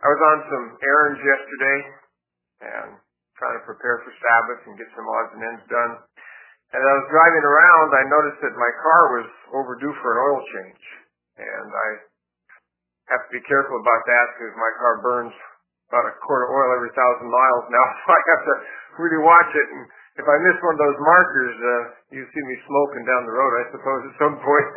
I was on some errands yesterday and trying to prepare for Sabbath and get some odds and ends done. And as I was driving around, I noticed that my car was overdue for an oil change. And I have to be careful about that because my car burns about a quart of oil every 1,000 miles now, so I have to really watch it. And if I miss one of those markers, you see me smoking down the road, I suppose, at some point.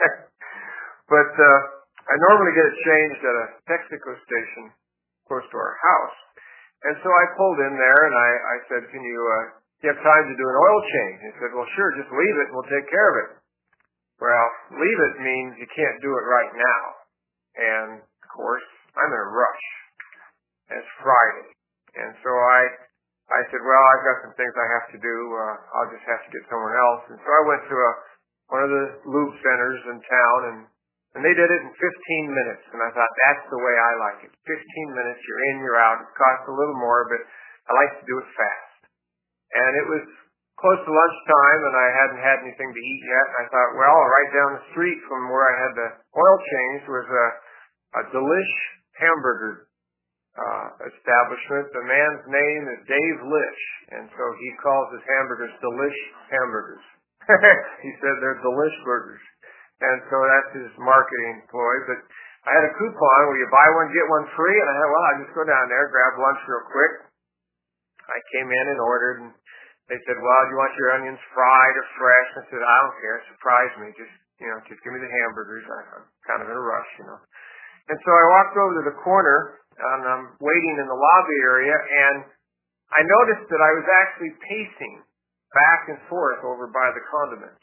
But I normally get it changed at a Texaco station close to our house. And so I pulled in there and I said, do you have time to do an oil change? He said, well, sure, just leave it and we'll take care of it. Well, leave it means you can't do it right now. And, of course, I'm in a rush. It's Friday. And so I said, well, I've got some things I have to do. I'll just have to get someone else. And so I went to one of the lube centers in town, and they did it in 15 minutes. And I thought, that's the way I like it. 15 minutes, you're in, you're out. It costs a little more, but I like to do it fast. And it was close to lunchtime, and I hadn't had anything to eat yet. And I thought, well, right down the street from where I had the oil change was a Delish hamburger establishment. The man's name is Dave Lish, and so he calls his hamburgers Delish hamburgers. He said they're Delish burgers. And so that's his marketing ploy. But I had a coupon where you buy one, get one free, and I thought, well, I'll just go down there, grab lunch real quick. I came in and ordered, and they said, well, do you want your onions fried or fresh? I said, I don't care. Surprise me. Just give me the hamburgers. I'm kind of in a rush. And so I walked over to the corner, and I'm waiting in the lobby area, and I noticed that I was actually pacing back and forth over by the condiments.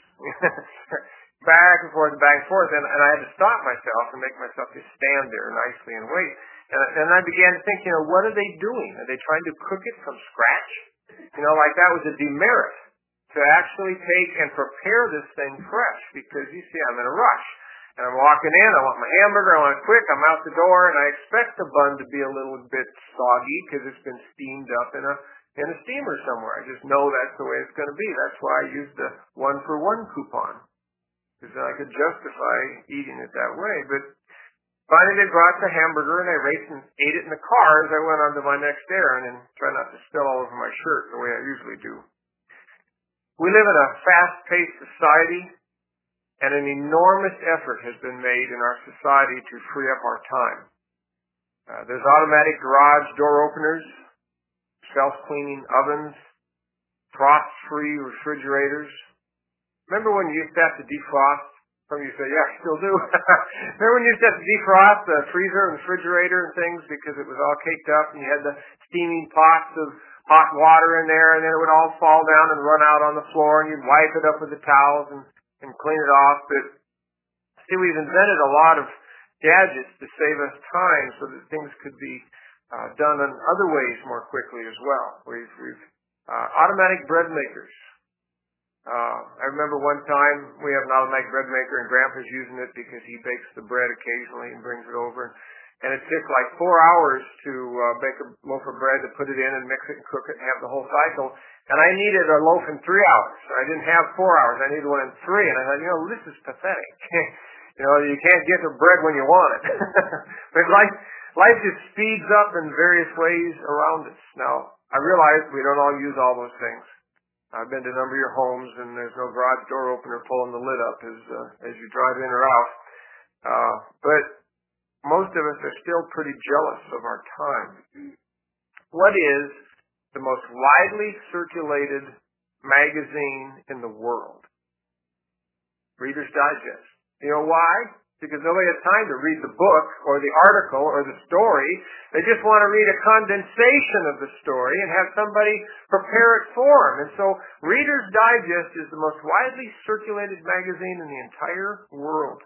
Back and forth, and I had to stop myself and make myself just stand there nicely and wait. And I began to think, what are they doing? Are they trying to cook it from scratch? Like that was a demerit to actually take and prepare this thing fresh, because you see, I'm in a rush. And I'm walking in, I want my hamburger, I want it quick, I'm out the door, and I expect the bun to be a little bit soggy because it's been steamed up in a steamer somewhere. I just know that's the way it's going to be. That's why I used the 1-for-1 coupon, because I could justify eating it that way. But finally they brought the hamburger, and I raced and ate it in the car as I went on to my next errand and tried not to spill all over my shirt the way I usually do. We live in a fast-paced society, and an enormous effort has been made in our society to free up our time. There's automatic garage door openers, self-cleaning ovens, frost-free refrigerators. Remember when you used to have to defrost? Some of you say, yeah, I still do. Remember when you used to have to defrost the freezer and refrigerator and things because it was all caked up, and you had the steaming pots of hot water in there, and then it would all fall down and run out on the floor, and you'd wipe it up with the towels and clean it off. But see, we've invented a lot of gadgets to save us time so that things could be done in other ways more quickly as well. We've automatic bread makers. I remember one time we have an automatic bread maker, and Grandpa's using it because he bakes the bread occasionally and brings it over. And it took like 4 hours to bake a loaf of bread, to put it in and mix it and cook it and have the whole cycle. And I needed a loaf in 3 hours. I didn't have 4 hours. I needed one in 3. And I thought, this is pathetic. You can't get the bread when you want it. But life just speeds up in various ways around us. Now, I realize we don't all use all those things. I've been to a number of your homes, and there's no garage door opener pulling the lid up as you drive in or out. But most of us are still pretty jealous of our time. What is the most widely circulated magazine in the world? Reader's Digest. You know why? Because nobody has time to read the book or the article or the story. They just want to read a condensation of the story and have somebody prepare it for them. And so Reader's Digest is the most widely circulated magazine in the entire world.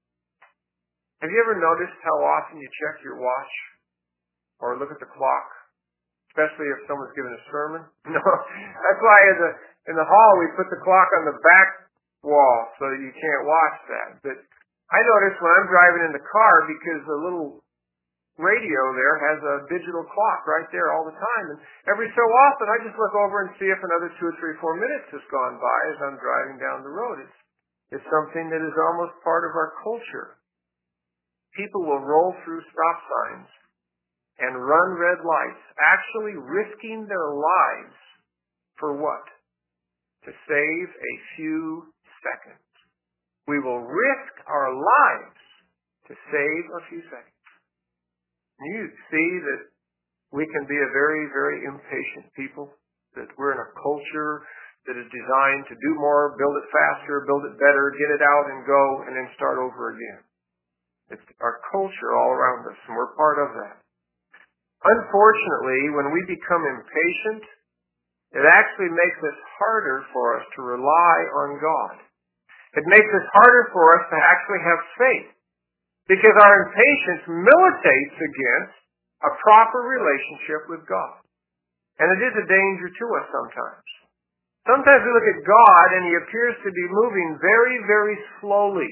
Have you ever noticed how often you check your watch or look at the clock, especially if someone's giving a sermon? No, that's why in the hall we put the clock on the back wall so that you can't watch that. But I notice when I'm driving in the car, because the little radio there has a digital clock right there all the time, and every so often I just look over and see if another 2 or 3, 4 minutes has gone by as I'm driving down the road. It's something that is almost part of our culture. People will roll through stop signs and run red lights, actually risking their lives for what? To save a few seconds. We will risk our lives to save a few seconds. You see that we can be a very, very impatient people, that we're in a culture that is designed to do more, build it faster, build it better, get it out and go, and then start over again. It's our culture all around us, and we're part of that. Unfortunately, when we become impatient, it actually makes it harder for us to rely on God. It makes it harder for us to actually have faith, because our impatience militates against a proper relationship with God. And it is a danger to us sometimes. Sometimes we look at God and He appears to be moving very, very slowly.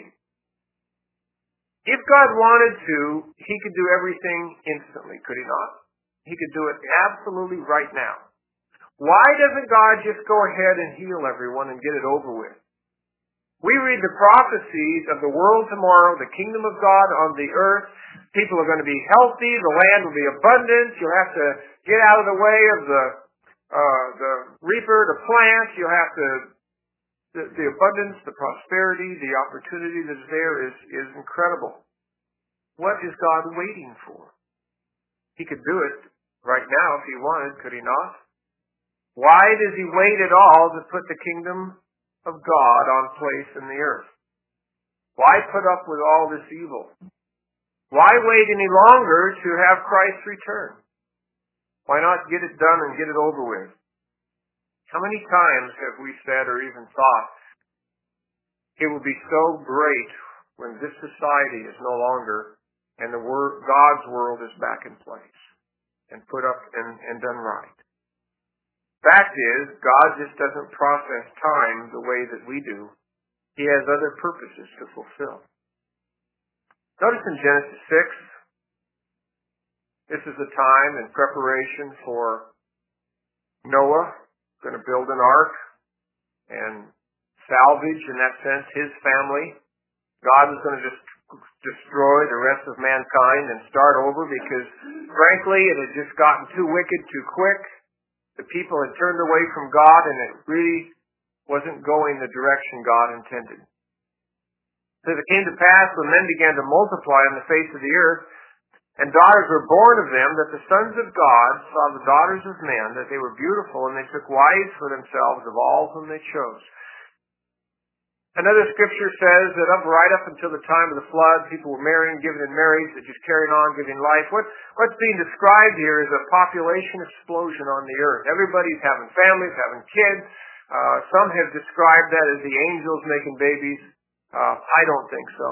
If God wanted to, He could do everything instantly, could He not? He could do it absolutely right now. Why doesn't God just go ahead and heal everyone and get it over with? We read the prophecies of the world tomorrow, the kingdom of God on the earth. People are going to be healthy. The land will be abundant. You'll have to get out of the way of the reaper to plant. You'll have to, the abundance, the prosperity, the opportunity that is there is incredible. What is God waiting for? He could do it right now if He wanted, could He not? Why does He wait at all to put the kingdom of God on place in the earth? Why put up with all this evil? Why wait any longer to have Christ return? Why not get it done and get it over with? How many times have we said or even thought, it will be so great when this society is no longer and God's world is back in place and put up and done right? Fact is, God just doesn't process time the way that we do. He has other purposes to fulfill. Notice in Genesis 6, this is a time in preparation for Noah, going to build an ark and salvage, in that sense, his family. God was going to just destroy the rest of mankind and start over because, frankly, it had just gotten too wicked too quick. The people had turned away from God, and it really wasn't going the direction God intended. So it came to pass when men began to multiply on the face of the earth, and daughters were born of them, that the sons of God saw the daughters of men, that they were beautiful, and they took wives for themselves of all whom they chose. Another scripture says that right up until the time of the flood, people were marrying, giving in marriage, that just carried on, giving life. What's being described here is a population explosion on the earth. Everybody's having families, having kids. Some have described that as the angels making babies. I don't think so.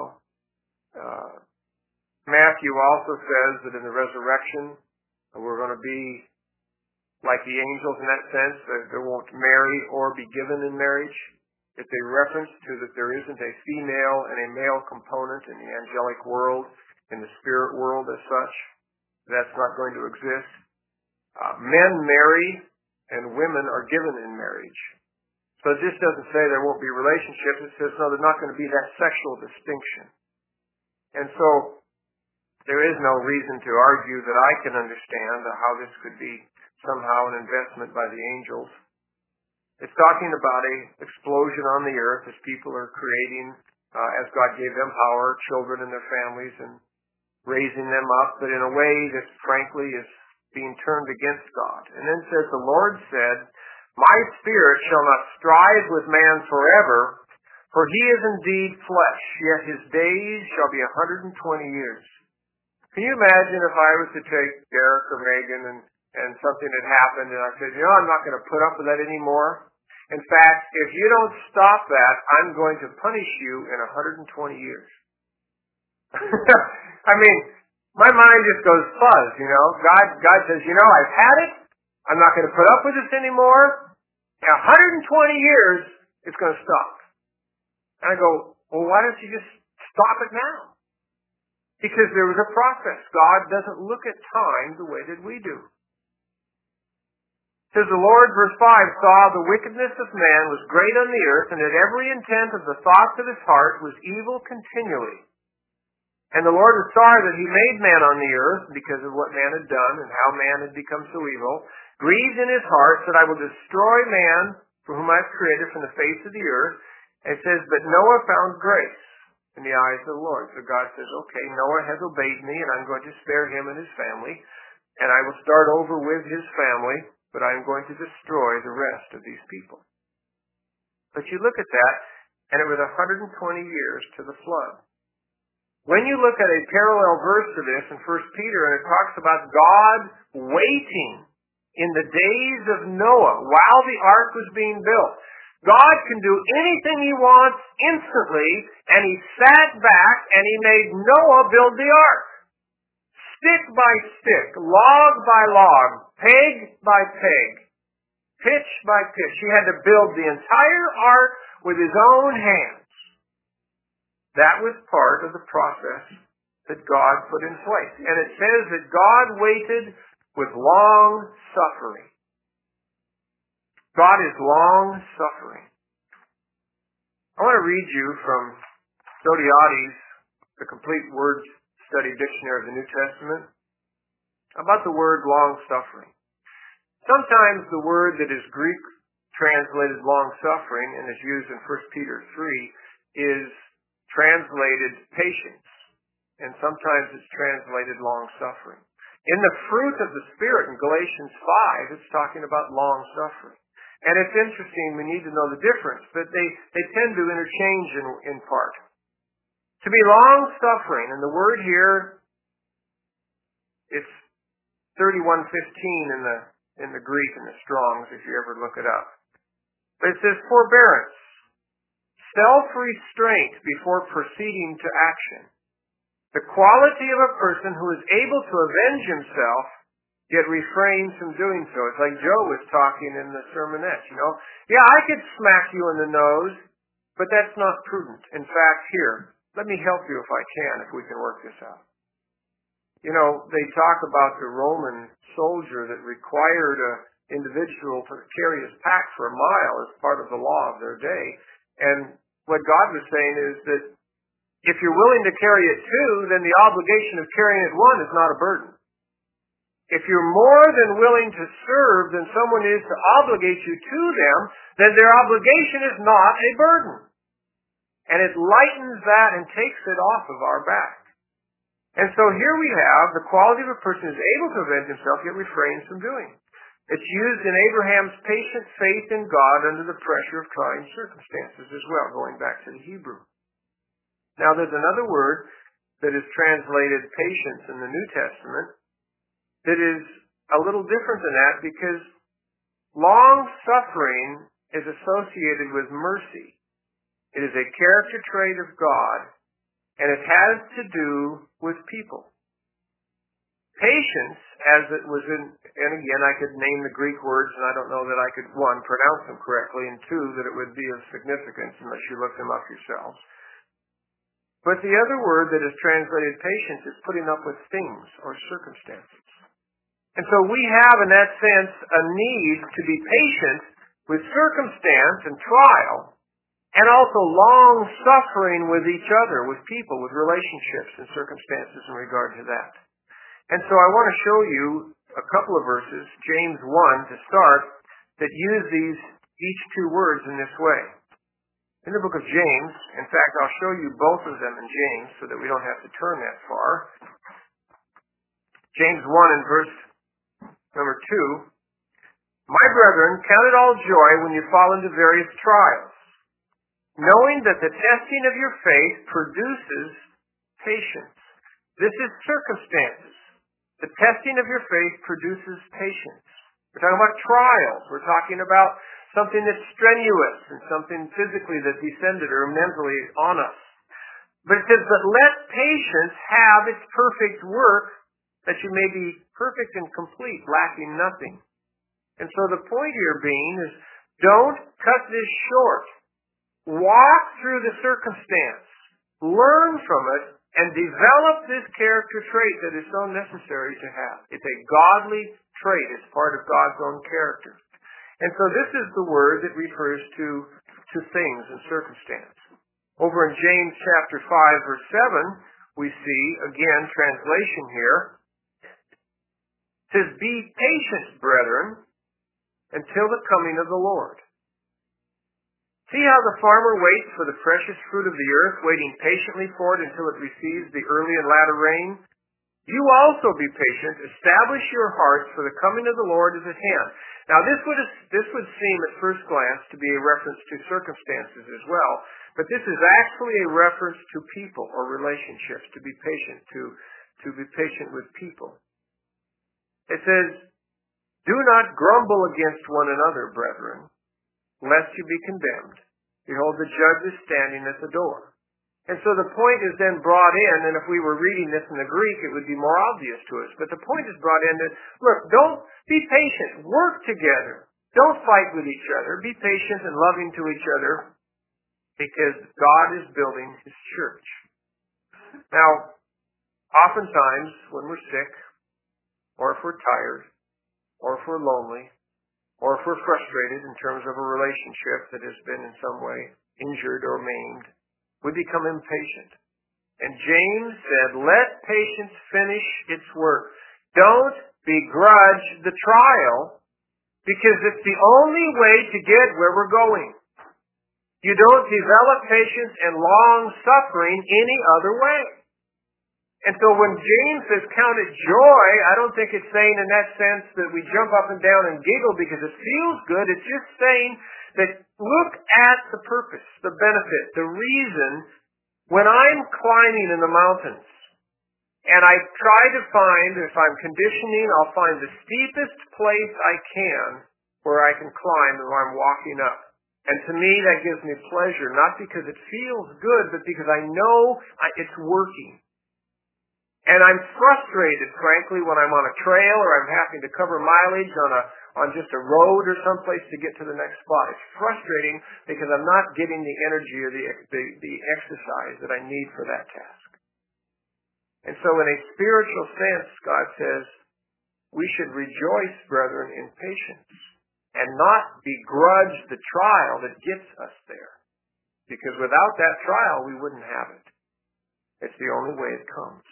Matthew also says that in the resurrection, we're going to be like the angels in that sense, that they won't marry or be given in marriage. It's a reference to that there isn't a female and a male component in the angelic world, in the spirit world as such. That's not going to exist. Men marry and women are given in marriage. So this doesn't say there won't be relationships. It says, no, there's not going to be that sexual distinction. And so there is no reason to argue that I can understand how this could be somehow an investment by the angels. It's talking about an explosion on the earth as people are creating, as God gave them power, children and their families, and raising them up, but in a way that frankly is being turned against God. And then says, the Lord said, my spirit shall not strive with man forever, for he is indeed flesh, yet his days shall be 120 years. Can you imagine if I was to take Derek or Megan and something had happened and I said, I'm not going to put up with that anymore. In fact, if you don't stop that, I'm going to punish you in 120 years. I mean, my mind just goes fuzz, God says, I've had it. I'm not going to put up with this anymore. In 120 years, it's going to stop. And I go, well, why don't you just stop it now? Because there was a process. God doesn't look at time the way that we do. It says, the Lord, verse 5, saw the wickedness of man was great on the earth, and that every intent of the thoughts of his heart was evil continually. And the Lord was sorry that he made man on the earth because of what man had done and how man had become so evil. Grieved in his heart, said, I will destroy man for whom I have created from the face of the earth. And it says, but Noah found grace in the eyes of the Lord. So God says, okay, Noah has obeyed me, and I'm going to spare him and his family, and I will start over with his family, but I'm going to destroy the rest of these people. But you look at that, and it was 120 years to the flood. When you look at a parallel verse to this in 1 Peter, and it talks about God waiting in the days of Noah while the ark was being built. God can do anything he wants instantly, and he sat back and he made Noah build the ark. Stick by stick, log by log, peg by peg, pitch by pitch. He had to build the entire ark with his own hands. That was part of the process that God put in place. And it says that God waited with long suffering. God is long suffering. I want to read you from Dodiates, the Complete Word Study Dictionary of the New Testament, about the word long suffering. Sometimes the word that is Greek translated long suffering and is used in 1 Peter 3 is translated patience, and sometimes it's translated long suffering. In the fruit of the Spirit in Galatians 5, it's talking about long suffering. And it's interesting, we need to know the difference, but they tend to interchange in part. To be long suffering, and the word here, it's 31:15 in the Greek in the Strong's, if you ever look it up. But it says forbearance, self-restraint before proceeding to action. The quality of a person who is able to avenge himself, yet refrains from doing so. It's like Joe was talking in the sermonette, Yeah, I could smack you in the nose, but that's not prudent. In fact, here, let me help you if I can, if we can work this out. They talk about the Roman soldier that required an individual to carry his pack for a mile as part of the law of their day. And what God was saying is that if you're willing to carry it two, then the obligation of carrying it one is not a burden. If you're more than willing to serve than someone is to obligate you to them, then their obligation is not a burden. And it lightens that and takes it off of our back. And so here we have the quality of a person who is able to avenge himself yet refrains from doing. It's used in Abraham's patient faith in God under the pressure of trying circumstances as well, going back to the Hebrew. Now there's another word that is translated patience in the New Testament that is a little different than that, because long suffering is associated with mercy. It is a character trait of God, and it has to do with people. Patience, as it was in, and again, I could name the Greek words, and I don't know that I could, one, pronounce them correctly, and two, that it would be of significance unless you look them up yourselves. But the other word that is translated patience is putting up with things or circumstances. And so we have, in that sense, a need to be patient with circumstance and trial, and also long suffering with each other, with people, with relationships and circumstances in regard to that. And so I want to show you a couple of verses, James 1 to start, that use each two words in this way. In the book of James, in fact, I'll show you both of them in James so that we don't have to turn that far. James 1 and verse number 2. My brethren, count it all joy when you fall into various trials, knowing that the testing of your faith produces patience. This is circumstances. The testing of your faith produces patience. We're talking about trials. We're talking about something that's strenuous and something physically that descended or mentally on us. But it says, but let patience have its perfect work, that you may be perfect and complete, lacking nothing. And so the point here being is, don't cut this short. Walk through the circumstance. Learn from it and develop this character trait that is so necessary to have. It's a godly trait. It's part of God's own character. And so this is the word that refers to things and circumstance. Over in James chapter 5, verse 7, we see, again, translation here, says, "Be patient, brethren, until the coming of the Lord." See how the farmer waits for the precious fruit of the earth, waiting patiently for it until it receives the early and latter rain? You also be patient, establish your hearts, for the coming of the Lord is at hand. Now this would seem at first glance to be a reference to circumstances as well, but this is actually a reference to people or relationships, to be patient, to be patient with people. It says, "Do not grumble against one another, brethren, lest you be condemned. Behold, the judge is standing at the door." And so the point is then brought in, and if we were reading this in the Greek, it would be more obvious to us. But the point is brought in that, look, don't be patient. Work together. Don't fight with each other. Be patient and loving to each other, because God is building His church. Now, oftentimes when we're sick, or if we're tired, or if we're lonely, or if we're frustrated in terms of a relationship that has been in some way injured or maimed, we become impatient. And James said, "Let patience finish its work." Don't begrudge the trial, because it's the only way to get where we're going. You don't develop patience and long suffering any other way. And so when James says count it joy, I don't think it's saying in that sense that we jump up and down and giggle because it feels good. It's just saying that look at the purpose, the benefit, the reason. When I'm climbing in the mountains and I try to find, if I'm conditioning, I'll find the steepest place I can where I can climb while I'm walking up. And to me that gives me pleasure, not because it feels good, but because I know it's working. And I'm frustrated, frankly, when I'm on a trail or I'm having to cover mileage on just a road or someplace to get to the next spot. It's frustrating because I'm not getting the energy or the exercise that I need for that task. And so in a spiritual sense, God says, we should rejoice, brethren, in patience and not begrudge the trial that gets us there. Because without that trial, we wouldn't have it. It's the only way it comes.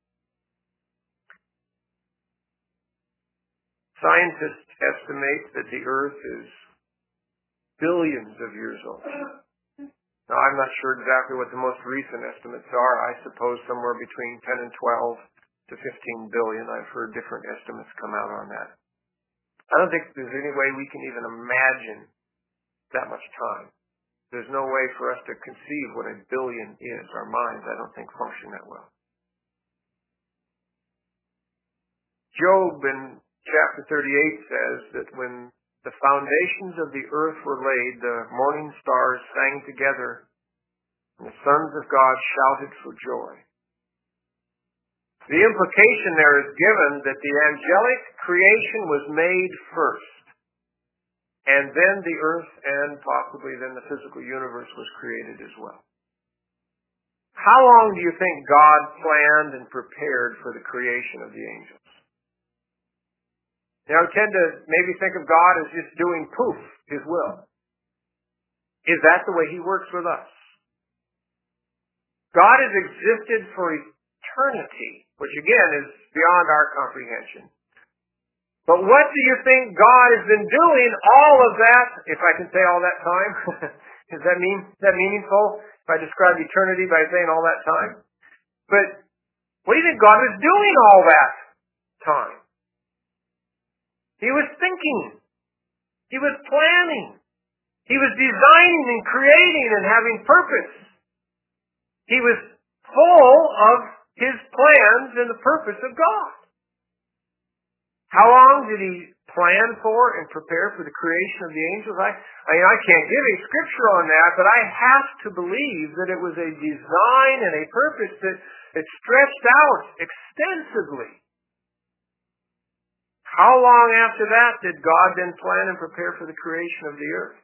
Scientists estimate that the earth is billions of years old. Now, I'm not sure exactly what the most recent estimates are. I suppose somewhere between 10 and 12 to 15 billion. I've heard different estimates come out on that. I don't think there's any way we can even imagine that much time. There's no way for us to conceive what a billion is. Our minds, I don't think, function that well. Job in Chapter 38 says that when the foundations of the earth were laid, the morning stars sang together, and the sons of God shouted for joy. The implication there is given that the angelic creation was made first, and then the earth and possibly then the physical universe was created as well. How long do you think God planned and prepared for the creation of the angels? Now, we tend to maybe think of God as just doing poof, His will. Is that the way He works with us? God has existed for eternity, which again is beyond our comprehension. But what do you think God has been doing all of that, if I can say all that time? Is that meaningful? If I describe eternity by saying all that time? But what do you think God was doing all that time? He was thinking. He was planning. He was designing and creating and having purpose. He was full of His plans and the purpose of God. How long did He plan for and prepare for the creation of the angels? I can't give a scripture on that, but I have to believe that it was a design and a purpose that stretched out extensively. How long after that did God then plan and prepare for the creation of the earth?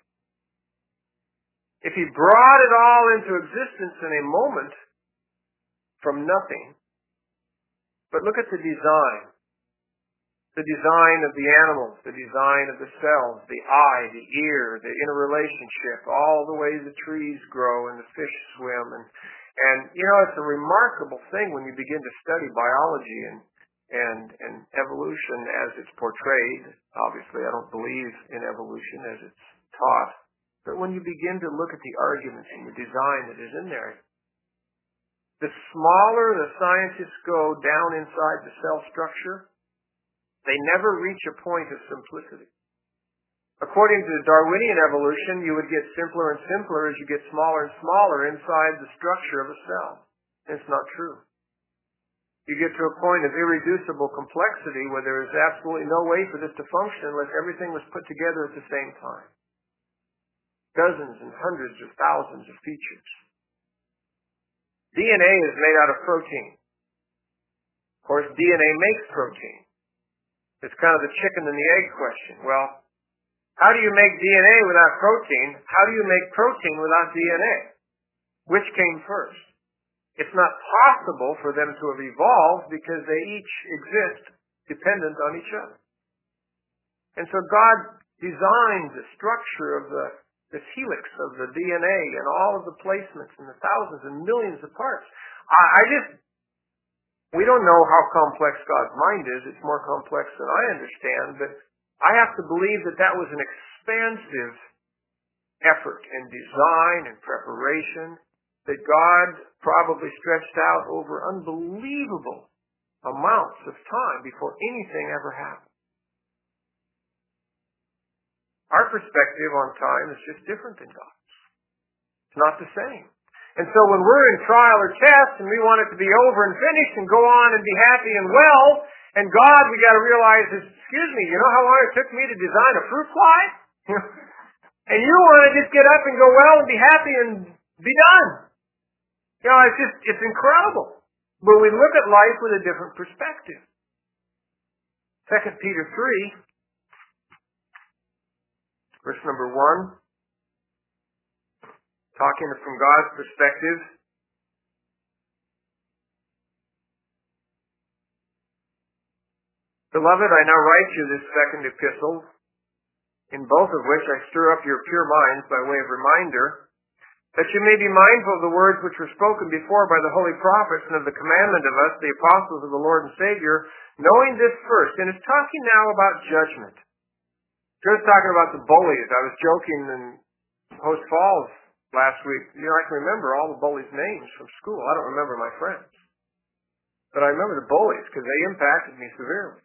If He brought it all into existence in a moment from nothing, but look at the design. The design of the animals, the design of the cells, the eye, the ear, the interrelationship, all the ways the trees grow and the fish swim, And, it's a remarkable thing when you begin to study biology and evolution as it's portrayed. Obviously, I don't believe in evolution as it's taught. But when you begin to look at the arguments and the design that is in there, the smaller the scientists go down inside the cell structure, they never reach a point of simplicity. According to Darwinian evolution, you would get simpler and simpler as you get smaller and smaller inside the structure of a cell. And it's not true. You get to a point of irreducible complexity where there is absolutely no way for this to function unless everything was put together at the same time. Dozens and hundreds of thousands of features. DNA is made out of protein. Of course, DNA makes protein. It's kind of the chicken and the egg question. Well, how do you make DNA without protein? How do you make protein without DNA? Which came first? It's not possible for them to have evolved because they each exist dependent on each other. And so God designed the structure of this helix of the DNA and all of the placements and the thousands and millions of parts. We don't know how complex God's mind is. It's more complex than I understand, but I have to believe that was an expansive effort in design and preparation that God probably stretched out over unbelievable amounts of time before anything ever happened. Our perspective on time is just different than God's. It's not the same. And so when we're in trial or test and we want it to be over and finished and go on and be happy and well, and God, we got to realize is, excuse me, you know how long it took me to design a fruit fly? And you want to just get up and go well and be happy and be done. It's incredible. But we look at life with a different perspective. 2 Peter 3, verse number 1, talking from God's perspective. Beloved, I now write you this second epistle, in both of which I stir up your pure minds by way of reminder, that you may be mindful of the words which were spoken before by the holy prophets and of the commandment of us, the apostles of the Lord and Savior, knowing this first. And it's talking now about judgment. Just talking about the bullies. I was joking in Post Falls last week. I can remember all the bullies' names from school. I don't remember my friends. But I remember the bullies because they impacted me severely.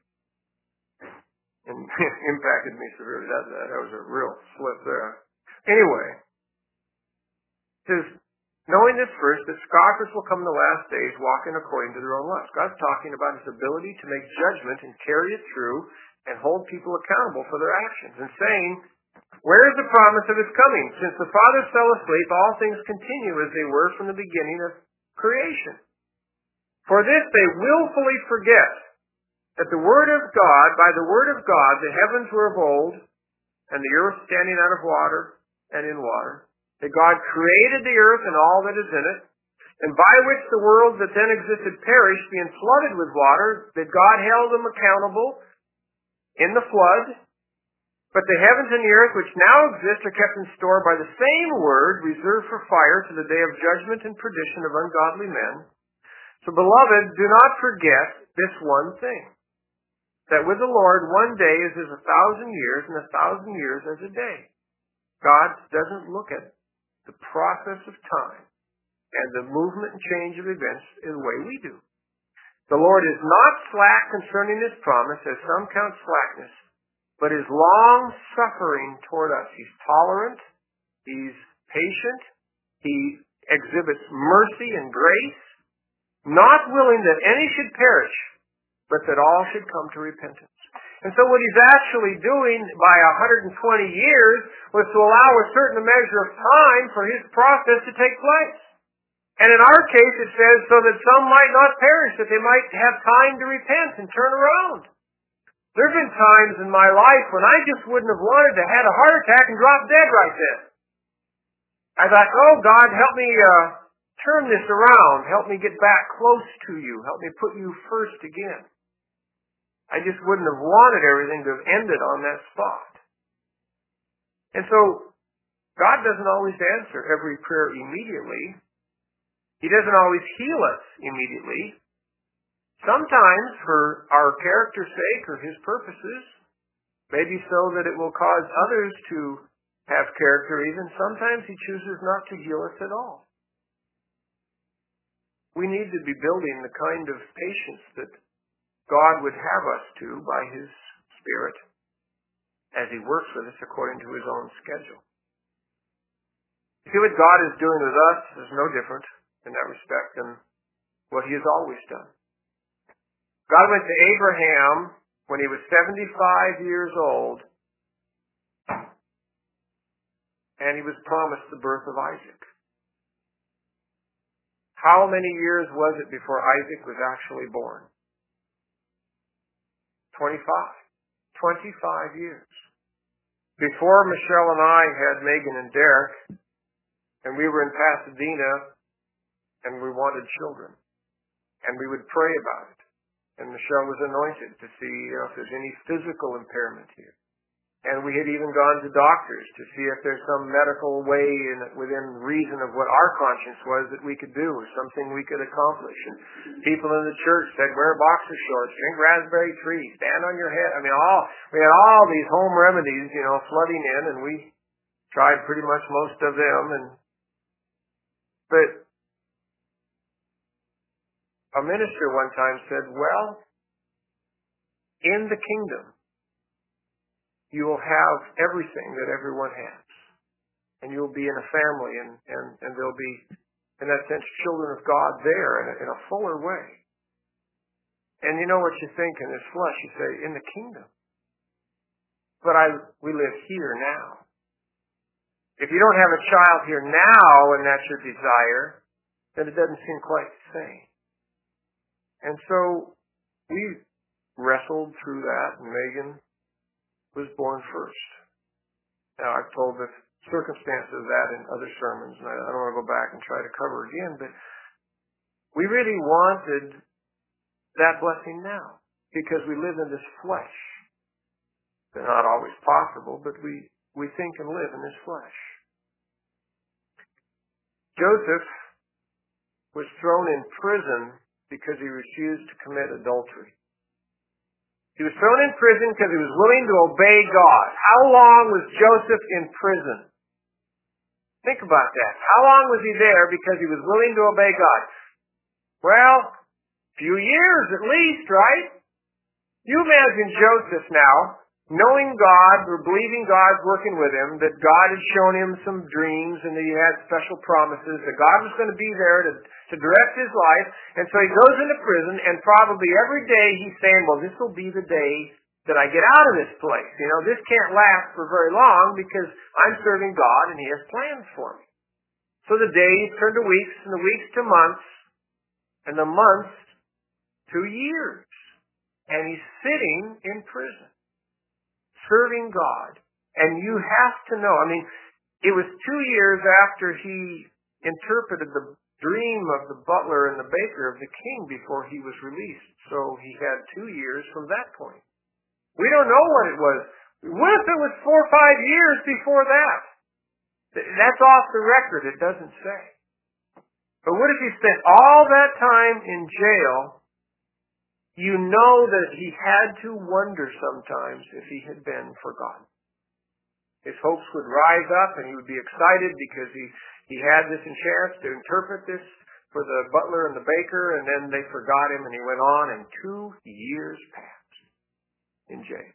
And impacted me severely. That was a real slip there. Anyway, it says, knowing this first, that scoffers will come in the last days walking according to their own lusts. God's talking about his ability to make judgment and carry it through and hold people accountable for their actions. And saying, where is the promise of his coming? Since the fathers fell asleep, all things continue as they were from the beginning of creation. For this they willfully forget that by the word of God, the heavens were of old, and the earth standing out of water and in water, that God created the earth and all that is in it, and by which the world that then existed perished, being flooded with water, that God held them accountable in the flood. But the heavens and the earth which now exist are kept in store by the same word, reserved for fire to the day of judgment and perdition of ungodly men. So, beloved, do not forget this one thing, that with the Lord 1 day is as 1,000 years, and 1,000 years as a day. God doesn't look at the process of time and the movement and change of events in the way we do. The Lord is not slack concerning his promise, as some count slackness, but is long-suffering toward us. He's tolerant. He's patient. He exhibits mercy and grace, not willing that any should perish, but that all should come to repentance. And so what he's actually doing by 120 years was to allow a certain measure of time for his process to take place. And in our case, it says, so that some might not perish, that they might have time to repent and turn around. There have been times in my life when I just wouldn't have wanted to have a heart attack and drop dead right then. I thought, oh God, help me turn this around. Help me get back close to you. Help me put you first again. I just wouldn't have wanted everything to have ended on that spot. And so, God doesn't always answer every prayer immediately. He doesn't always heal us immediately. Sometimes for our character's sake or His purposes, maybe so that it will cause others to have character even. Sometimes He chooses not to heal us at all. We need to be building the kind of patience that God would have us to by His Spirit as He works with us according to His own schedule. See, what God is doing with us is no different in that respect than what He has always done. God went to Abraham when he was 75 years old, and he was promised the birth of Isaac. How many years was it before Isaac was actually born? 25. 25 years. Before Michelle and I had Megan and Derek, and we were in Pasadena, and we wanted children, and we would pray about it. And Michelle was anointed to see if there's any physical impairment here. And we had even gone to doctors to see if there's some medical way within reason of what our conscience was that we could do, or something we could accomplish. And people in the church said, wear boxer shorts, drink raspberry trees, stand on your head. I mean, we had all these home remedies, flooding in, and we tried pretty much most of them. But a minister one time said, well, in the kingdom, you will have everything that everyone has. And you'll be in a family, and there'll be, in that sense, children of God there in a fuller way. And you know what you think in this flesh? You say, in the kingdom. But we live here now. If you don't have a child here now, and that's your desire, then it doesn't seem quite the same. And so we wrestled through that, and Megan was born first. Now, I've told the circumstances of that in other sermons, and I don't want to go back and try to cover again, but we really wanted that blessing now because we live in this flesh. It's not always possible, but we think and live in this flesh. Joseph was thrown in prison because he refused to commit adultery. He was thrown in prison because he was willing to obey God. How long was Joseph in prison? Think about that. How long was he there because he was willing to obey God? Well, a few years at least, right? You imagine Joseph now, knowing God, or believing God's working with him, that God had shown him some dreams and that he had special promises, that God was going to be there to direct his life. And so he goes into prison, and probably every day he's saying, well, this will be the day that I get out of this place. This can't last for very long because I'm serving God and He has plans for me. So the days turn to weeks, and the weeks to months, and the months to years. And he's sitting in prison, serving God. And you have to know, it was 2 years after he interpreted the dream of the butler and the baker of the king before he was released. So he had 2 years from that point. We don't know what it was. What if it was 4 or 5 years before that? That's off the record. It doesn't say. But what if he spent all that time in jail? You know that he had to wonder sometimes if he had been forgotten. His hopes would rise up, and he would be excited because he had this chance to interpret this for the butler and the baker, and then they forgot him, and he went on, and 2 years passed in jail.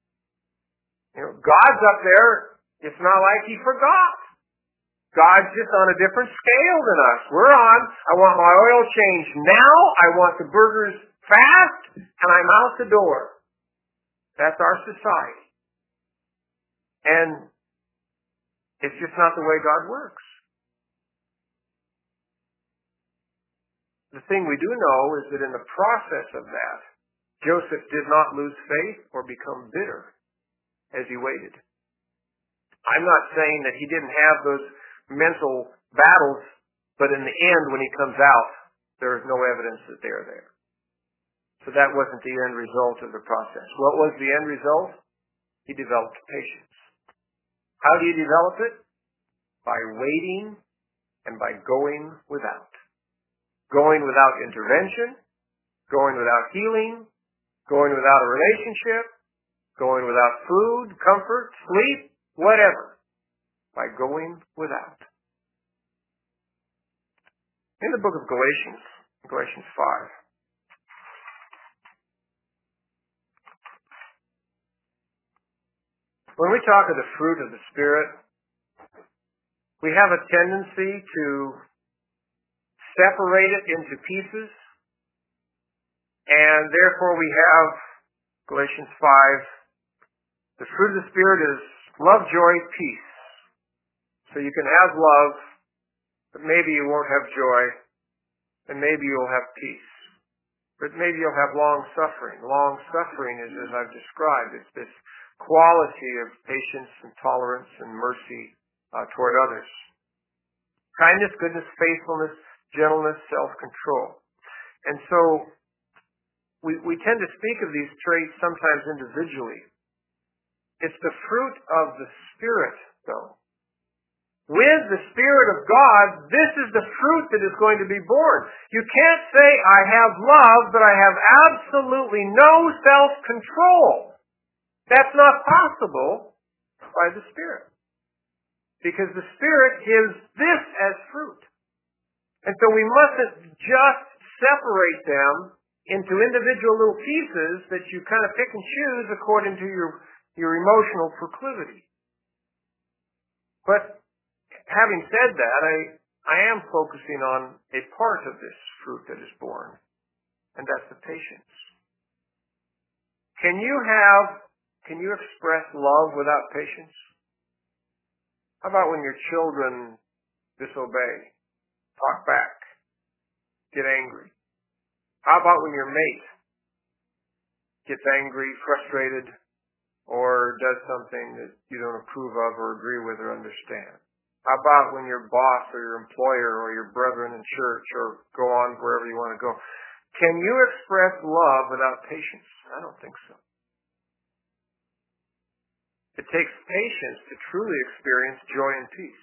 God's up there. It's not like He forgot. God's just on a different scale than us. We're on, I want my oil changed now, I want the burgers fast, and I'm out the door. That's our society. And it's just not the way God works. The thing we do know is that in the process of that, Joseph did not lose faith or become bitter as he waited. I'm not saying that he didn't have those mental battles, but in the end, when he comes out, there is no evidence that they're there. So that wasn't the end result of the process. What was the end result? He developed patience. How do you develop it? By waiting and by going without. going without intervention, going without healing, going without a relationship, going without food, comfort, sleep, whatever, by going without. In the book of Galatians, Galatians 5, when we talk of the fruit of the Spirit, we have a tendency to separate it into pieces, and therefore we have Galatians 5. The fruit of the Spirit is love, joy, peace. So you can have love, but maybe you won't have joy, and maybe you'll have peace. But maybe you'll have long suffering. Long suffering is, as I've described, it's this quality of patience and tolerance and mercy toward others. Kindness, goodness, faithfulness, gentleness, self-control. And so we tend to speak of these traits sometimes individually. It's the fruit of the Spirit, though. With the Spirit of God, this is the fruit that is going to be born. You can't say, I have love, but I have absolutely no self-control. That's not possible by the Spirit. Because the Spirit gives this as fruit. And so we mustn't just separate them into individual little pieces that you kind of pick and choose according to your emotional proclivity. But having said that, I am focusing on a part of this fruit that is born, and that's the patience. Can you express love without patience? How about when your children disobey, talk back, get angry? How about when your mate gets angry, frustrated, or does something that you don't approve of or agree with or understand? How about when your boss or your employer or your brethren in church or go on wherever you want to go? Can you express love without patience? I don't think so. It takes patience to truly experience joy and peace.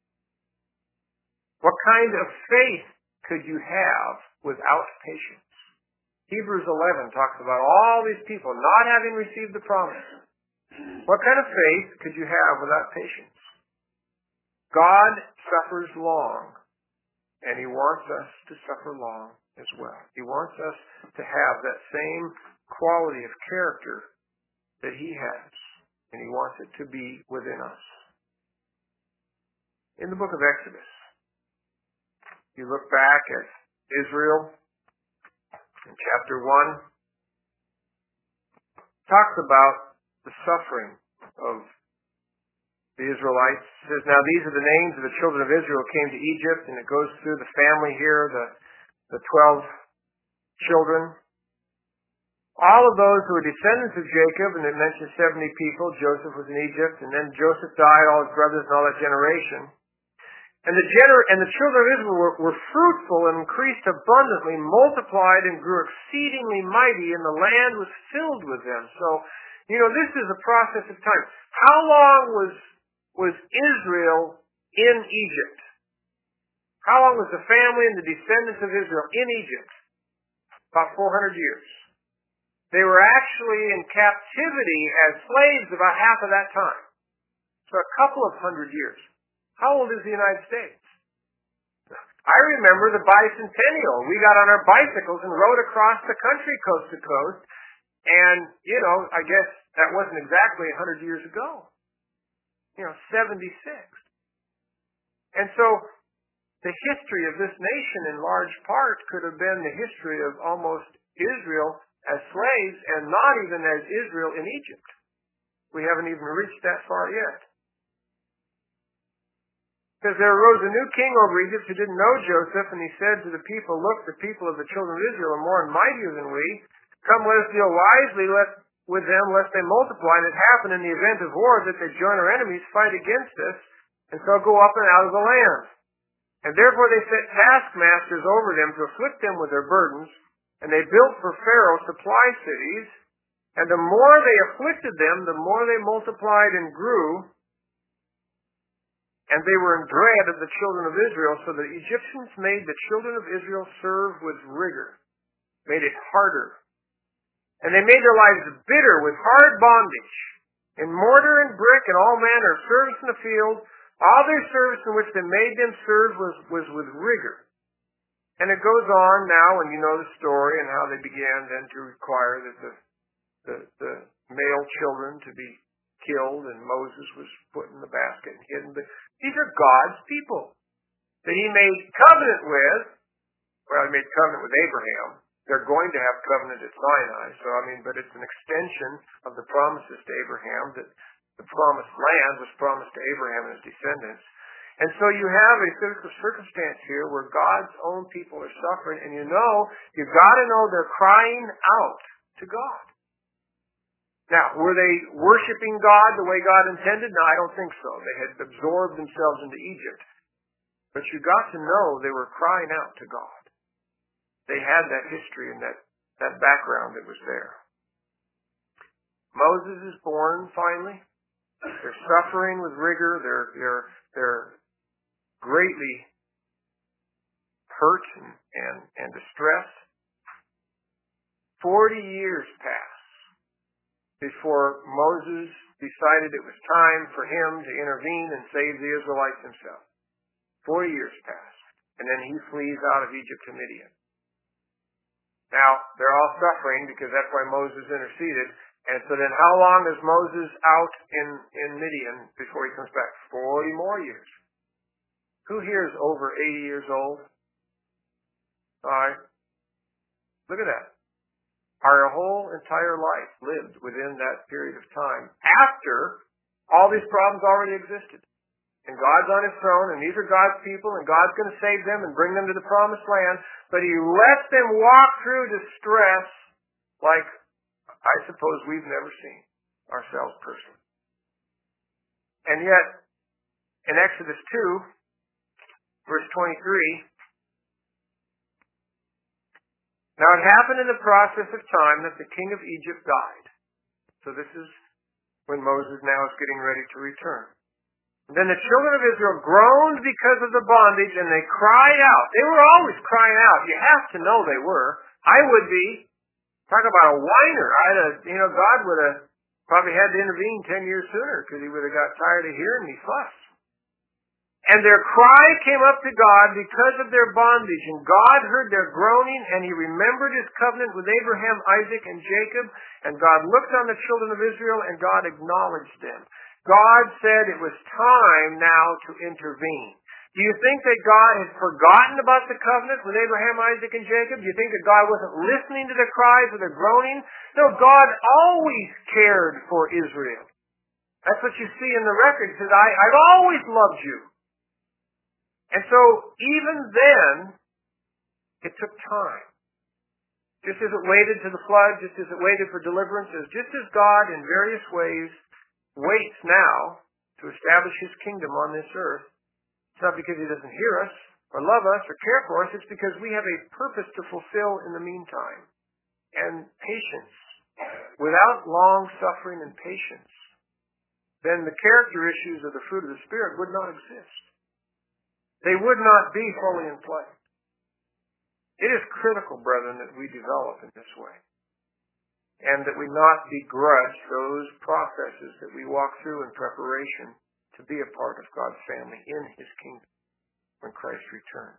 What kind of faith could you have without patience? Hebrews 11 talks about all these people not having received the promise. What kind of faith could you have without patience? God suffers long, and He wants us to suffer long as well. He wants us to have that same quality of character that He has, and He wants it to be within us. In the book of Exodus, you look back at Israel in chapter 1, talks about the suffering of the Israelites. It says, now these are the names of the children of Israel who came to Egypt, and it goes through the family here, the 12 children. All of those who were descendants of Jacob, and it mentions 70 people. Joseph was in Egypt, and then Joseph died, all his brothers and all that generation. And the children of Israel were fruitful and increased abundantly, multiplied and grew exceedingly mighty, and the land was filled with them. So, this is a process of time. How long was Israel in Egypt? How long was the family and the descendants of Israel in Egypt? About 400 years. They were actually in captivity as slaves about half of that time. So a couple of hundred years. How old is the United States? I remember the bicentennial. We got on our bicycles and rode across the country coast to coast. And, I guess that wasn't exactly 100 years ago. 76. And so the history of this nation in large part could have been the history of almost Israel as slaves and not even as Israel in Egypt. We haven't even reached that far yet. Because there arose a new king over Egypt who didn't know Joseph, and he said to the people, look, the people of the children of Israel are more and mightier than we. Come, let us deal wisely with them, lest they multiply, and it happen in the event of war that they join our enemies, fight against us, and so go up and out of the land. And therefore they set taskmasters over them to afflict them with their burdens, and they built for Pharaoh supply cities, and the more they afflicted them, the more they multiplied and grew. and they were in dread of the children of Israel, so the Egyptians made the children of Israel serve with rigor, made it harder. And they made their lives bitter with hard bondage, in mortar and brick and all manner of service in the field. All their service in which they made them serve was with rigor. And it goes on now, and you know the story, and how they began then to require that the male children to be killed, and Moses was put in the basket and hidden. But these are God's people that he made covenant with. Well, he made covenant with Abraham. They're going to have covenant at Sinai. So, but it's an extension of the promises to Abraham, that the promised land was promised to Abraham and his descendants. And so you have a circumstance here where God's own people are suffering, and you've got to know they're crying out to God. Now, were they worshiping God the way God intended? No, I don't think so. They had absorbed themselves into Egypt. But you got to know they were crying out to God. They had that history and that background that was there. Moses is born finally. They're suffering with rigor. They're greatly hurt and distressed. 40 years pass before Moses decided it was time for him to intervene and save the Israelites himself. 40 years passed, and then he flees out of Egypt to Midian. Now, they're all suffering because that's why Moses interceded. And so then how long is Moses out in Midian before he comes back? 40 more years. Who here is over 80 years old? All right. Look at that. Our whole entire life lived within that period of time after all these problems already existed. And God's on his throne, and these are God's people, and God's going to save them and bring them to the promised land. But he lets them walk through distress like I suppose we've never seen ourselves personally. And yet, in Exodus 2, verse 23, now it happened in the process of time that the king of Egypt died. So this is when Moses now is getting ready to return. Then the children of Israel groaned because of the bondage, and they cried out. They were always crying out. You have to know they were. I would be. Talk about a whiner. God would have probably had to intervene 10 years sooner because he would have got tired of hearing me fuss. And their cry came up to God because of their bondage, and God heard their groaning, and he remembered his covenant with Abraham, Isaac, and Jacob, and God looked on the children of Israel, and God acknowledged them. God said it was time now to intervene. Do you think that God had forgotten about the covenant with Abraham, Isaac, and Jacob? Do you think that God wasn't listening to their cries or their groaning? No, God always cared for Israel. That's what you see in the record. He says, I've always loved you. And so, even then, it took time. Just as it waited to the flood, just as it waited for deliverances, just as God, in various ways, waits now to establish his kingdom on this earth. It's not because he doesn't hear us or love us or care for us. It's because we have a purpose to fulfill in the meantime. And patience. Without long suffering and patience, then the character issues of the fruit of the Spirit would not exist. They would not be fully in play. It is critical, brethren, that we develop in this way. And that we not begrudge those processes that we walk through in preparation to be a part of God's family in his kingdom when Christ returns.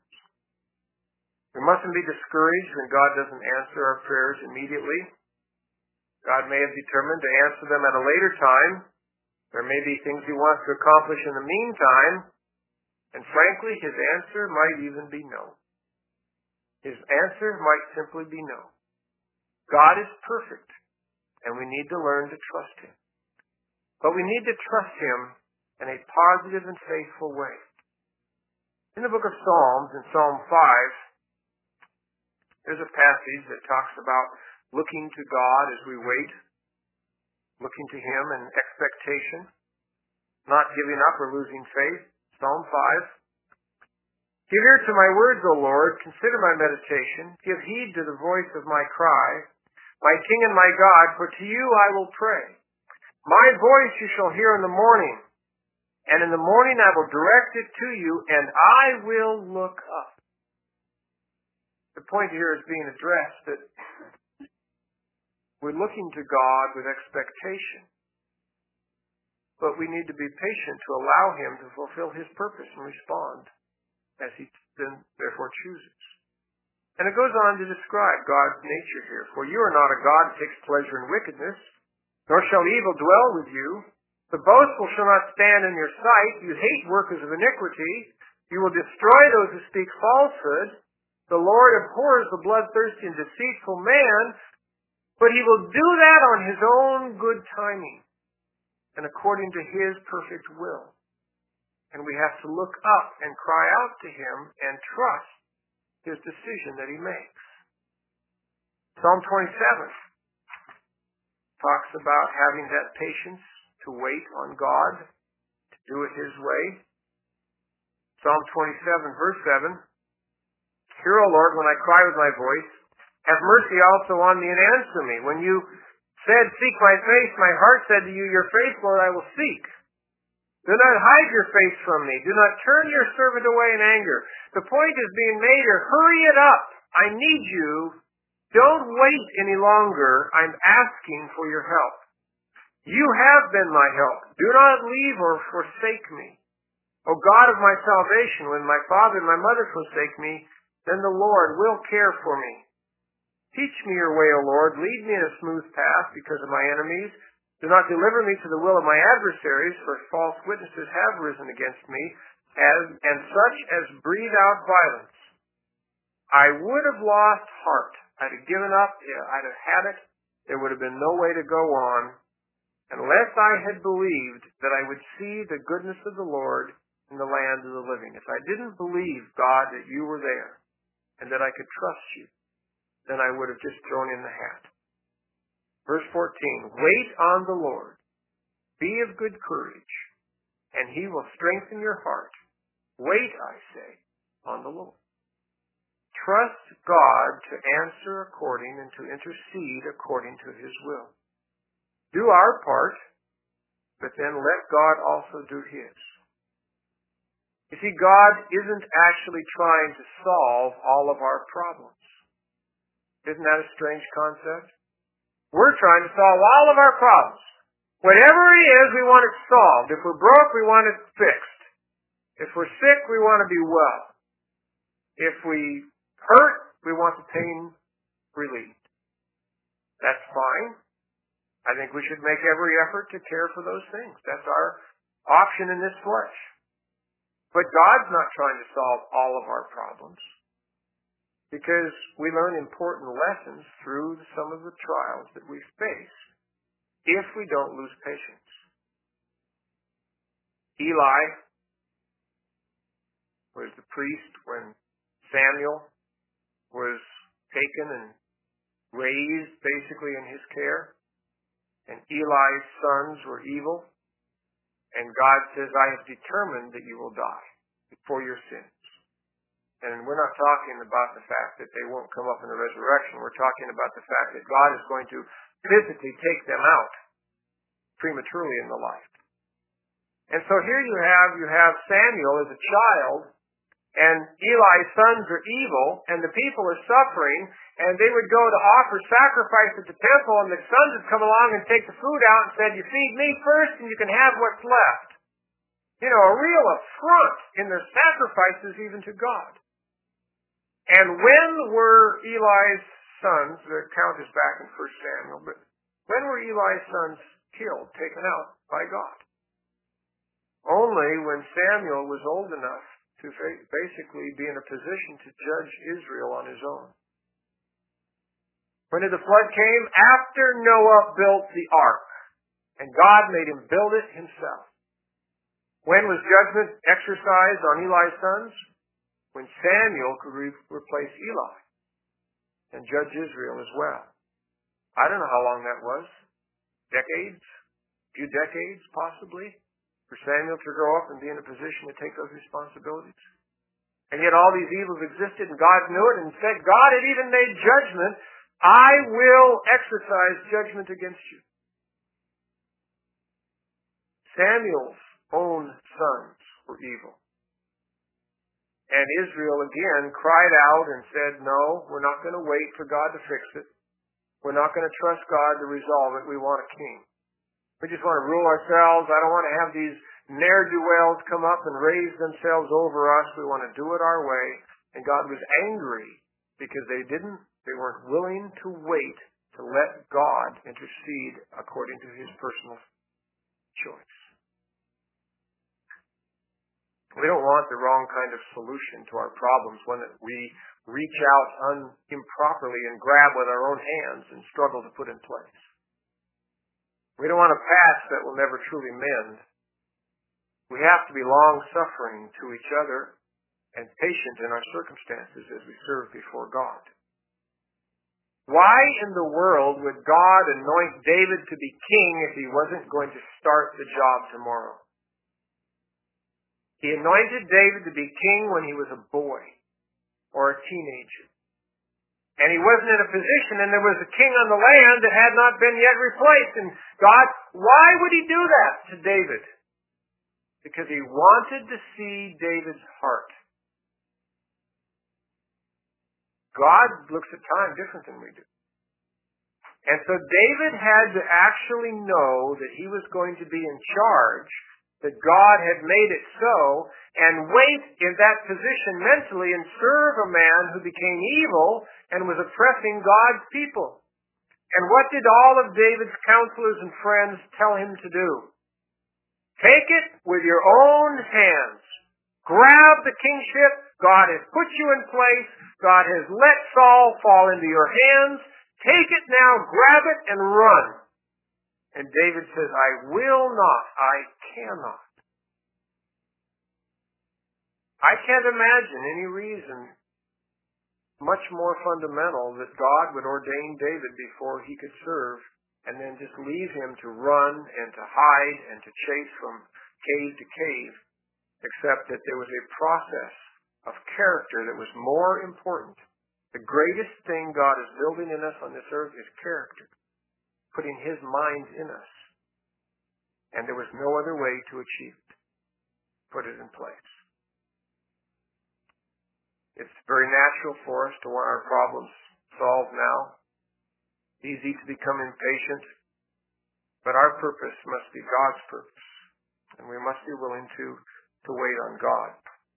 We mustn't be discouraged when God doesn't answer our prayers immediately. God may have determined to answer them at a later time. There may be things he wants to accomplish in the meantime. And frankly, his answer might even be no. His answer might simply be no. God is perfect, and we need to learn to trust him. But we need to trust him in a positive and faithful way. In the book of Psalms, in Psalm 5, there's a passage that talks about looking to God as we wait, looking to him in expectation, not giving up or losing faith. Psalm 5. Give ear to my words, O Lord. Consider my meditation. Give heed to the voice of my cry. My King and my God, for to you I will pray. My voice you shall hear in the morning, And in the morning I will direct it to you, and I will look up. The point here is being addressed that we're looking to God with expectation. But we need to be patient to allow Him to fulfill His purpose and respond as He then therefore chooses. And it goes on to describe God's nature here. For you are not a God who takes pleasure in wickedness, nor shall evil dwell with you. The boastful shall not stand in your sight. You hate workers of iniquity. You will destroy those who speak falsehood. The Lord abhors the bloodthirsty and deceitful man, but He will do that on His own good timing and according to His perfect will. And we have to look up and cry out to Him and trust His decision that He makes. Psalm 27 talks about having that patience to wait on God, to do it His way. Psalm 27, verse 7, Hear, O Lord, when I cry with my voice. Have mercy also on me and answer me. When you said, Seek my face, my heart said to you, Your face, Lord, I will seek. Do not hide your face from me. Do not turn your servant away in anger. The point is being made here. Hurry it up. I need you. Don't wait any longer. I'm asking for your help. You have been my help. Do not leave or forsake me. O God of my salvation, when my father and my mother forsake me, then the Lord will care for me. Teach me your way, O Lord. Lead me in a smooth path because of my enemies. Do not deliver me to the will of my adversaries, for false witnesses have risen against me, and such as breathe out violence. I would have lost heart. I'd have given up. I'd have had it. There would have been no way to go on unless I had believed that I would see the goodness of the Lord in the land of the living. If I didn't believe, God, that you were there and that I could trust you, then I would have just thrown in the hat. Verse 14, Wait on the Lord. Be of good courage, and He will strengthen your heart. Wait, I say, on the Lord. Trust God to answer according and to intercede according to His will. Do our part, but then let God also do His. You see, God isn't actually trying to solve all of our problems. Isn't that a strange concept? We're trying to solve all of our problems. Whatever it is, we want it solved. If we're broke, we want it fixed. If we're sick, we want to be well. If we hurt, we want the pain relieved. That's fine. I think we should make every effort to care for those things. That's our option in this flesh. But God's not trying to solve all of our problems, because we learn important lessons through some of the trials that we face if we don't lose patience. Eli was the priest when Samuel was taken and raised basically in his care. And Eli's sons were evil. And God says, I have determined that you will die for your sins. And we're not talking about the fact that they won't come up in the resurrection. We're talking about the fact that God is going to physically take them out prematurely in the life. And so here you have Samuel as a child, and Eli's sons are evil, and the people are suffering, and they would go to offer sacrifice at the temple, and the sons would come along and take the food out and said, you feed me first, and you can have what's left. You know, a real affront in their sacrifices even to God. And when were Eli's sons, the account is back in 1 Samuel, but when were Eli's sons killed, taken out by God? Only when Samuel was old enough to basically be in a position to judge Israel on his own. When did the flood came? After Noah built the ark, and God made him build it himself. When was judgment exercised on Eli's sons? When Samuel could replace Eli and judge Israel as well. I don't know how long that was. Decades? A few decades, possibly, for Samuel to grow up and be in a position to take those responsibilities. And yet all these evils existed, and God knew it, and said, God had even made judgment. I will exercise judgment against you. Samuel's own sons were evil. And Israel again cried out and said, no, we're not going to wait for God to fix it. We're not going to trust God to resolve it. We want a king. We just want to rule ourselves. I don't want to have these ne'er-do-wells come up and raise themselves over us. We want to do it our way. And God was angry because they weren't willing to wait to let God intercede according to his personal choice. We don't want the wrong kind of solution to our problems, one that we reach out improperly and grab with our own hands and struggle to put in place. We don't want a patch that will never truly mend. We have to be long-suffering to each other and patient in our circumstances as we serve before God. Why in the world would God anoint David to be king if he wasn't going to start the job tomorrow? He anointed David to be king when he was a boy or a teenager. And he wasn't in a position, and there was a king on the land that had not been yet replaced. And God, why would he do that to David? Because he wanted to see David's heart. God looks at time different than we do. And so David had to actually know that he was going to be in charge, that God had made it so, and wait in that position mentally and serve a man who became evil and was oppressing God's people. And what did all of David's counselors and friends tell him to do? Take it with your own hands. Grab the kingship. God has put you in place. God has let Saul fall into your hands. Take it now, grab it, and run. And David says, I will not, I cannot. I can't imagine any reason much more fundamental that God would ordain David before he could serve and then just leave him to run and to hide and to chase from cave to cave, except that there was a process of character that was more important. The greatest thing God is building in us on this earth is character, putting his mind in us. And there was no other way to achieve it. Put it in place. It's very natural for us to want our problems solved now. Easy to become impatient. But our purpose must be God's purpose. And we must be willing to wait on God.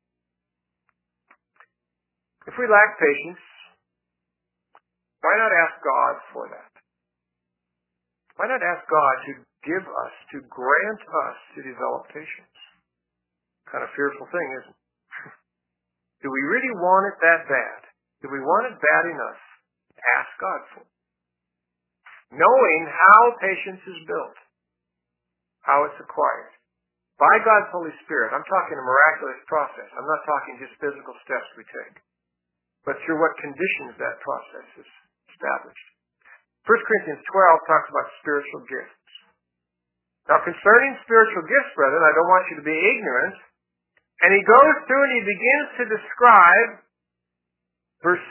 If we lack patience, why not ask God for that? Why not ask God to give us, to grant us to develop patience? Kind of fearful thing, isn't it? Do we really want it that bad? Do we want it bad enough to ask God for it? Knowing how patience is built, how it's acquired. By God's Holy Spirit. I'm talking a miraculous process. I'm not talking just physical steps we take. But through what conditions that process is established. 1 Corinthians 12 talks about spiritual gifts. Now concerning spiritual gifts, brethren, I don't want you to be ignorant. And he goes through and he begins to describe, verse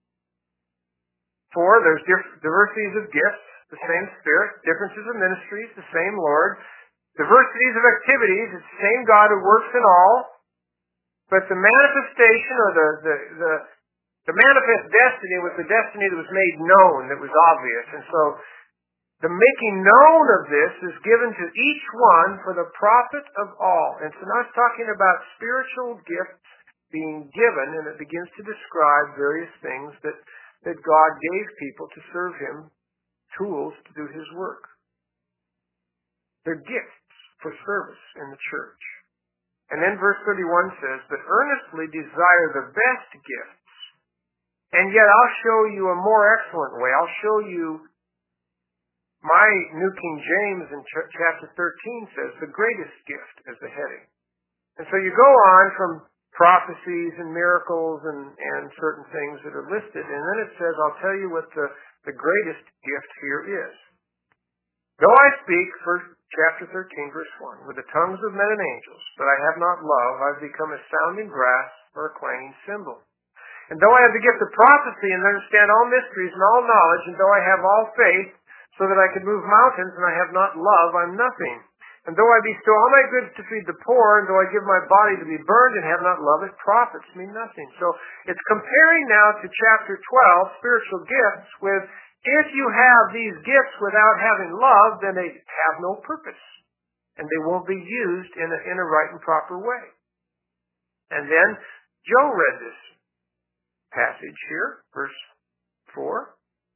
4, there's diversities of gifts, the same Spirit, differences of ministries, the same Lord, diversities of activities, it's the same God who works in all, but the manifestation or the manifest destiny was the destiny that was made known, that was obvious. And so the making known of this is given to each one for the profit of all. And so now it's talking about spiritual gifts being given, and it begins to describe various things that God gave people to serve him, tools to do his work. They're gifts for service in the church. And then verse 31 says, but earnestly desire the best gifts, and yet I'll show you a more excellent way. I'll show you. My New King James in chapter 13 says the greatest gift as the heading. And so you go on from prophecies and miracles and certain things that are listed, and then it says, I'll tell you what the greatest gift here is. Though I speak, chapter 13, verse 1, with the tongues of men and angels, but I have not love, I've become a sounding brass or a clanging cymbal. And though I have the gift of prophecy and understand all mysteries and all knowledge, and though I have all faith, so that I could move mountains, and I have not love, I'm nothing. And though I bestow all my goods to feed the poor, and though I give my body to be burned and have not love, it profits me nothing. So it's comparing now to chapter 12, spiritual gifts, with if you have these gifts without having love, then they have no purpose. And they won't be used in a right and proper way. And then Joe read this passage here, verse 4.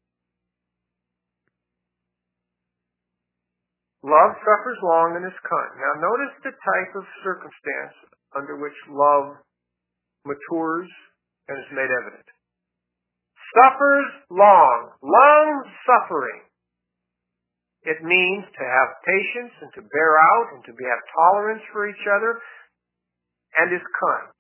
Love suffers long and is kind. Now notice the type of circumstance under which love matures and is made evident. Suffers long. Long suffering. It means to have patience and to bear out and to have tolerance for each other, and is kind.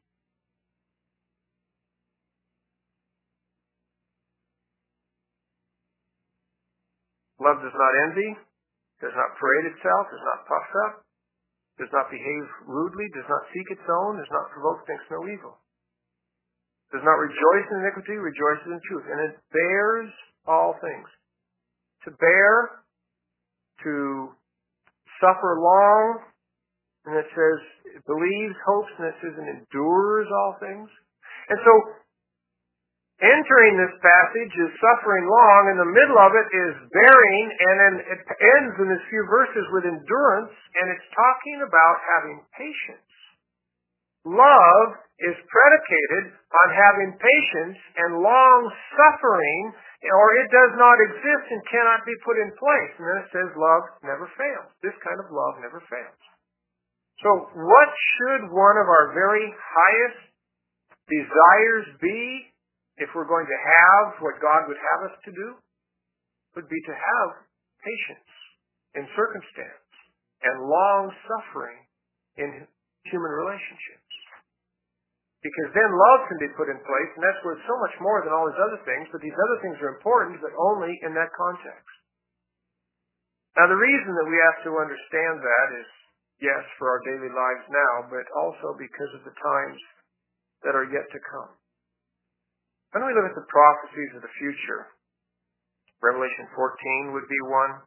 Love does not envy, does not parade itself, is not puffed up, does not behave rudely, does not seek its own, does not provoke, thinks no evil. Does not rejoice in iniquity, rejoices in truth. And it bears all things. To bear, to suffer long, and it says it believes, hopes, and it says it endures all things. And so entering this passage is suffering long, and the middle of it is bearing, and then it ends in this few verses with endurance, and it's talking about having patience. Love is predicated on having patience and long suffering, or it does not exist and cannot be put in place. And then it says love never fails. This kind of love never fails. So what should one of our very highest desires be if we're going to have what God would have us to do? Would be to have patience in circumstance and long suffering in human relationships. Because then love can be put in place, and that's worth so much more than all these other things, but these other things are important, but only in that context. Now the reason that we have to understand that is, yes, for our daily lives now, but also because of the times that are yet to come. When we look at the prophecies of the future, Revelation 14 would be one.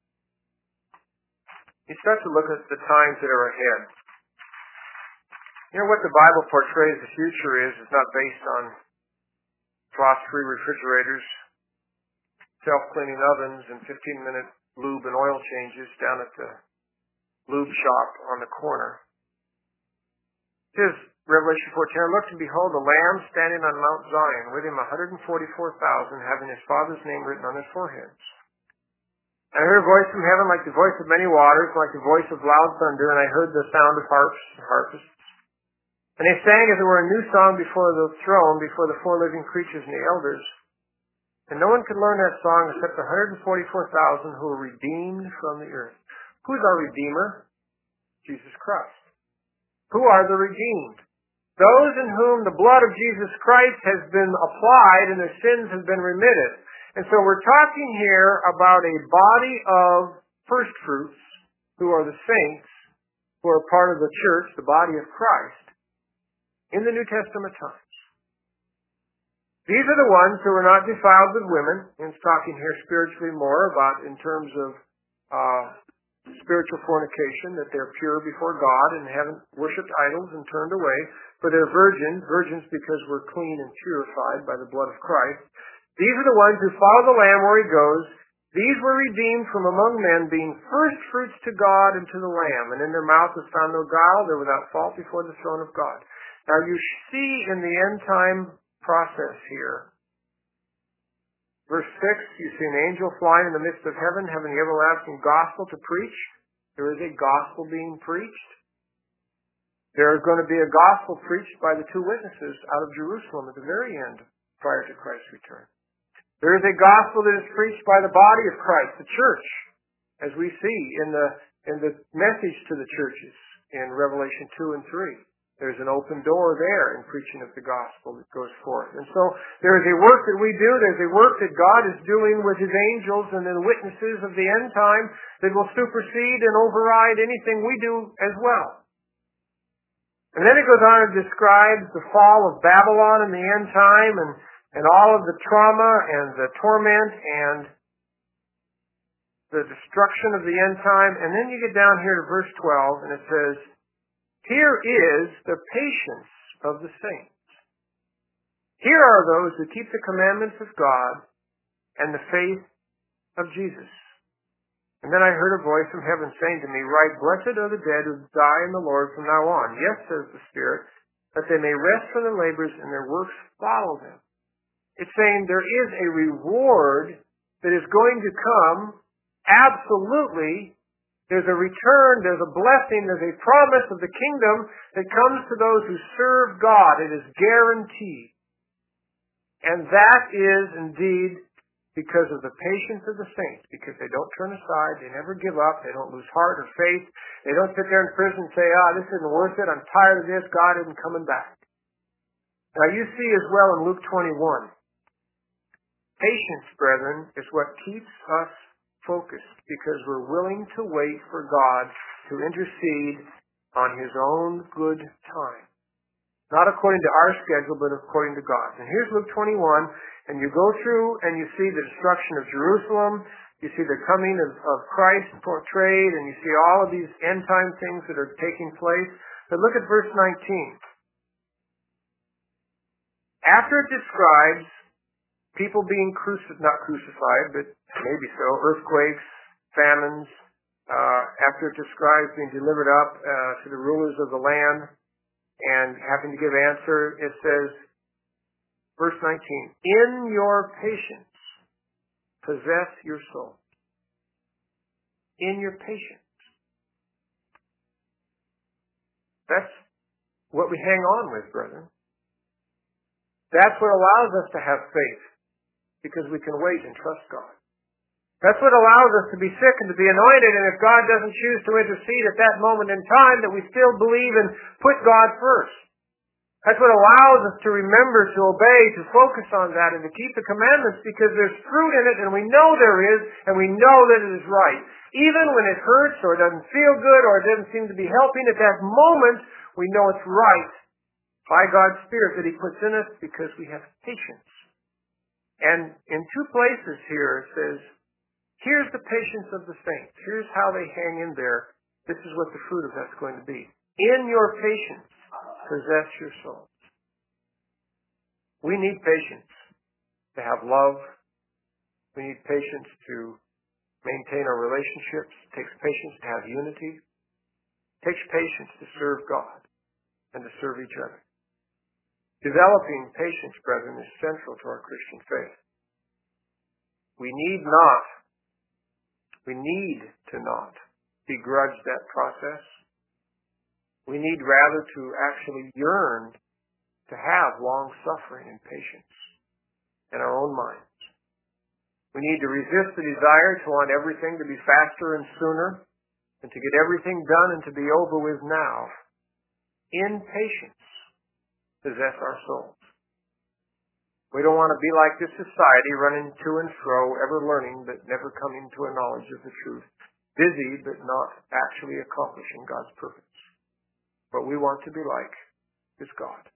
You start to look at the times that are ahead. You know, what the Bible portrays the future is not based on frost-free refrigerators, self-cleaning ovens, and 15-minute lube and oil changes down at the lube shop on the corner. It says, Revelation 14, I looked and behold a Lamb standing on Mount Zion, with him 144,000, having his Father's name written on their foreheads. I heard a voice from heaven like the voice of many waters, like the voice of loud thunder, and I heard the sound of harps and harpists. And they sang as it were a new song before the throne, before the four living creatures and the elders. And no one could learn that song except the 144,000 who were redeemed from the earth. Who's our Redeemer? Jesus Christ. Who are the redeemed? Those in whom the blood of Jesus Christ has been applied and their sins have been remitted. And so we're talking here about a body of first fruits who are the saints, who are part of the church, the body of Christ, in the New Testament times. These are the ones who are not defiled with women, and it's talking here spiritually more about in terms of spiritual fornication, that they're pure before God and haven't worshipped idols and turned away, for they're virgins because we're clean and purified by the blood of Christ. These are the ones who follow the Lamb where he goes. These were redeemed from among men, being first fruits to God and to the Lamb, and in their mouth was found no guile, they're without fault before the throne of God. Now you see in the end time process here, verse 6, you see an angel flying in the midst of heaven, having the everlasting gospel to preach. There is a gospel being preached. There is going to be a gospel preached by the two witnesses out of Jerusalem at the very end, prior to Christ's return. There is a gospel that is preached by the body of Christ, the church, as we see in the message to the churches in Revelation 2 and 3. There's an open door there in preaching of the gospel that goes forth. And so there is a work that we do, there's a work that God is doing with his angels and the witnesses of the end time that will supersede and override anything we do as well. And then it goes on and describes the fall of Babylon in the end time and all of the trauma and the torment and the destruction of the end time. And then you get down here to verse 12, and it says, here is the patience of the saints. Here are those who keep the commandments of God and the faith of Jesus. And then I heard a voice from heaven saying to me, write, blessed are the dead who die in the Lord from now on. Yes, says the Spirit, that they may rest from their labors and their works follow them. It's saying there is a reward that is going to come. Absolutely. There's a return, there's a blessing, there's a promise of the kingdom that comes to those who serve God. It is guaranteed. And that is indeed because of the patience of the saints, because they don't turn aside, they never give up, they don't lose heart or faith, they don't sit there in prison and say, this isn't worth it, I'm tired of this, God isn't coming back. Now you see as well in Luke 21, patience, brethren, is what keeps us focused, because we're willing to wait for God to intercede on His own good time. Not according to our schedule, but according to God's. And here's Luke 21, and you go through and you see the destruction of Jerusalem, you see the coming of Christ portrayed, and you see all of these end time things that are taking place. But look at verse 19. After it describes people being not crucified, but maybe so, earthquakes, famines, after it describes being delivered up to the rulers of the land and having to give answer, it says, verse 19, in your patience, possess your soul. In your patience. That's what we hang on with, brethren. That's what allows us to have faith, because we can wait and trust God. That's what allows us to be sick and to be anointed, and if God doesn't choose to intercede at that moment in time, that we still believe and put God first. That's what allows us to remember, to obey, to focus on that, and to keep the commandments, because there's fruit in it, and we know there is, and we know that it is right. Even when it hurts, or it doesn't feel good, or it doesn't seem to be helping at that moment, we know it's right by God's Spirit that He puts in us, because we have patience. And in two places here it says, here's the patience of the saints. Here's how they hang in there. This is what the fruit of that's going to be. In your patience, possess your souls. We need patience to have love. We need patience to maintain our relationships. It takes patience to have unity. It takes patience to serve God and to serve each other. Developing patience, brethren, is central to our Christian faith. We need to not begrudge that process. We need rather to actually yearn to have long suffering and patience in our own minds. We need to resist the desire to want everything to be faster and sooner, and to get everything done and to be over with now. In patience, possess our souls. We don't want to be like this society, running to and fro, ever learning but never coming to a knowledge of the truth. Busy but not actually accomplishing God's purpose. But we want to be like this God.